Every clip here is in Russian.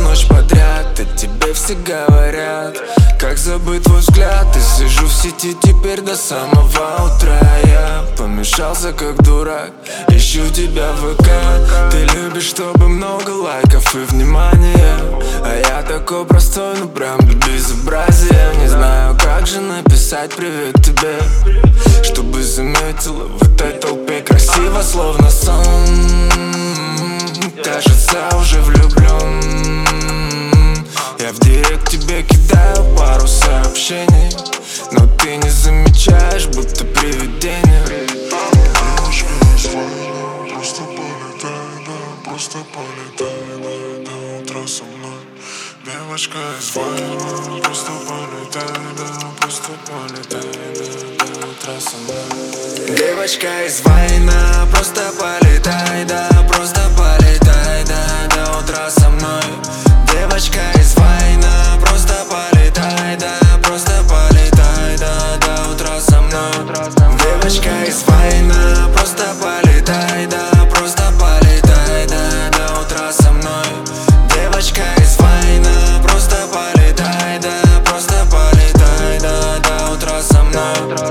ночь подряд, о тебе все говорят. Как забыть твой взгляд, и сижу в сети теперь до самого утра. Я помешался как дурак, ищу тебя в ВК. Ты любишь, чтобы много лайков и внимания, а я такой простой, ну прям до безобразия. Не знаю, как же написать привет тебе, чтобы заметила в этой толпе красиво, словно сон. Кажется, уже влюблен. Я в директ тебе кидаю пару сообщений, но ты не замечаешь, будто привидение. Девочка из войны, просто полетай, да, просто полетай, да, до утра со мной. Девочка из войны, просто полетай, да, просто полетай, да, до утра со мной. Девочка из война, просто полетай, да, просто полетай, да, до утра со мной. Девочка из война, просто полетай, да, просто полетай, да, до утра со мной. Девочка из война, просто полетай, да, просто полетай, да, до утра со мной. Девочка из война, просто полетай, да, просто полетай, да, до утра со мной.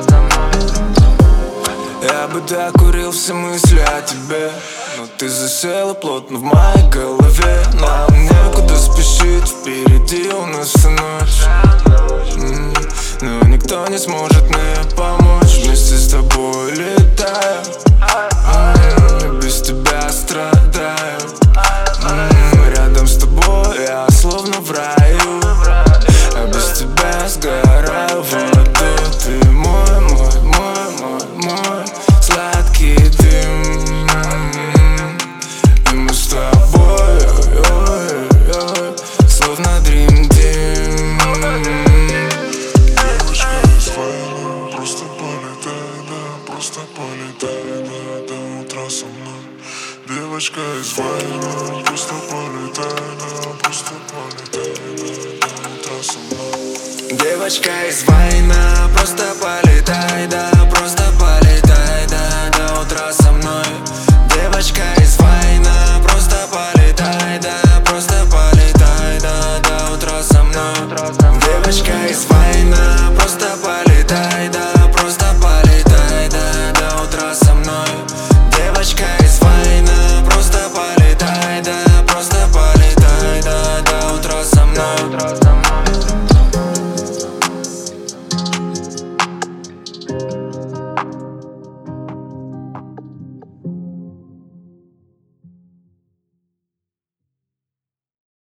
Я бы докурил все мысли о тебе, но ты засела плотно в моей голове. Нам некуда спешить, впереди у нас вся ночь. Но никто не сможет мне помочь. Вместе с тобой летаю, без тебя страдаю. Рядом с тобой я словно в раю, а без тебя сгораю в аду. Ты мой, мой, мой, мой, мой сладкий дым. И мы с тобой, ой-ой-ой, словно Dream Team. Девочка из войны, просто полетай, да, просто полетай, да, до утра со мной. Девочка из войны, просто полетай, да, просто полетай, да, до утра со мной. Девочка из война, просто полетай, да, просто